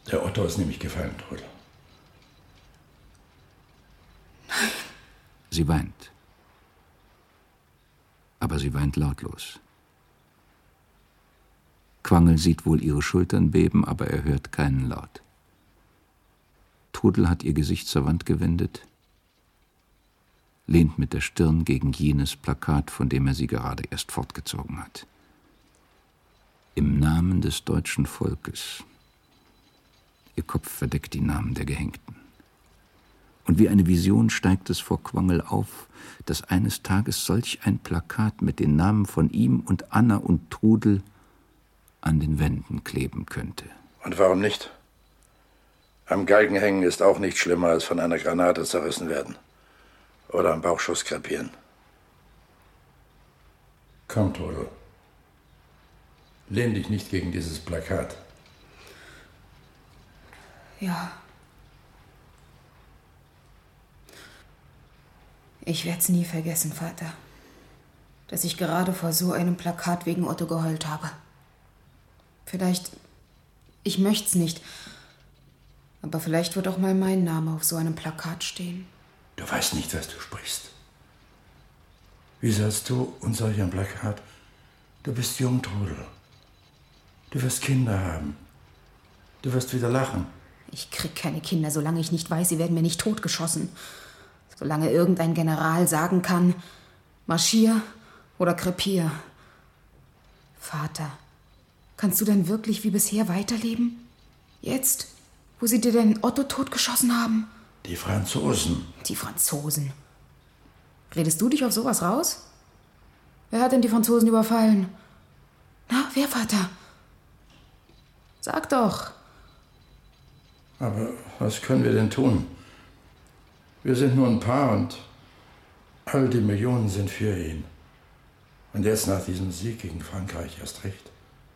Der Otto ist nämlich gefallen, Trudel. Nein. Sie weint. Aber sie weint lautlos. Quangel sieht wohl ihre Schultern beben, aber er hört keinen Laut. Trudel hat ihr Gesicht zur Wand gewendet, lehnt mit der Stirn gegen jenes Plakat, von dem er sie gerade erst fortgezogen hat. Im Namen des deutschen Volkes. Ihr Kopf verdeckt die Namen der Gehängten. Und wie eine Vision steigt es vor Quangel auf, dass eines Tages solch ein Plakat mit den Namen von ihm und Anna und Trudel an den Wänden kleben könnte. Und warum nicht? Am Galgen hängen ist auch nicht schlimmer, als von einer Granate zerrissen werden. Oder am Bauchschuss krepieren. Komm, Trudel. Lehn dich nicht gegen dieses Plakat. Ja. Ich werde es nie vergessen, Vater, dass ich gerade vor so einem Plakat wegen Otto geheult habe. Vielleicht, ich möchte es nicht, aber vielleicht wird auch mal mein Name auf so einem Plakat stehen. Du weißt nicht, was du sprichst. Wie sollst du und solch ein Plakat? Du bist jung, Trudel. Du wirst Kinder haben. Du wirst wieder lachen. Ich krieg keine Kinder, solange ich nicht weiß, sie werden mir nicht totgeschossen. Solange irgendein General sagen kann, marschier oder krepier. Vater, kannst du denn wirklich wie bisher weiterleben? Jetzt, wo sie dir den Otto totgeschossen haben? Die Franzosen. Die Franzosen. Redest du dich auf sowas raus? Wer hat denn die Franzosen überfallen? Na, wer, Vater? Sag doch. Aber was können wir denn tun? Wir sind nur ein Paar und all die Millionen sind für ihn. Und jetzt nach diesem Sieg gegen Frankreich erst recht.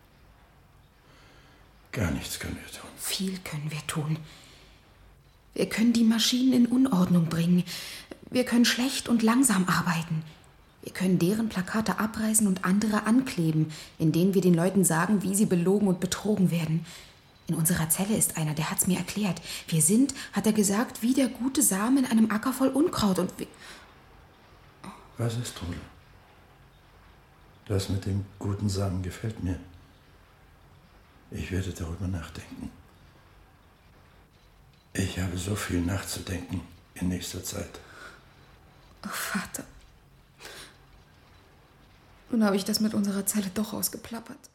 Gar nichts können wir tun. Viel können wir tun. Wir können die Maschinen in Unordnung bringen. Wir können schlecht und langsam arbeiten. Wir können deren Plakate abreißen und andere ankleben, in denen wir den Leuten sagen, wie sie belogen und betrogen werden. In unserer Zelle ist einer, der hat's mir erklärt. Wir sind, hat er gesagt, wie der gute Samen in einem Acker voll Unkraut und Was ist, Trudel? Das mit dem guten Samen gefällt mir. Ich werde darüber nachdenken. Ich habe so viel nachzudenken in nächster Zeit. Oh, Vater. Nun habe ich das mit unserer Zelle doch ausgeplappert.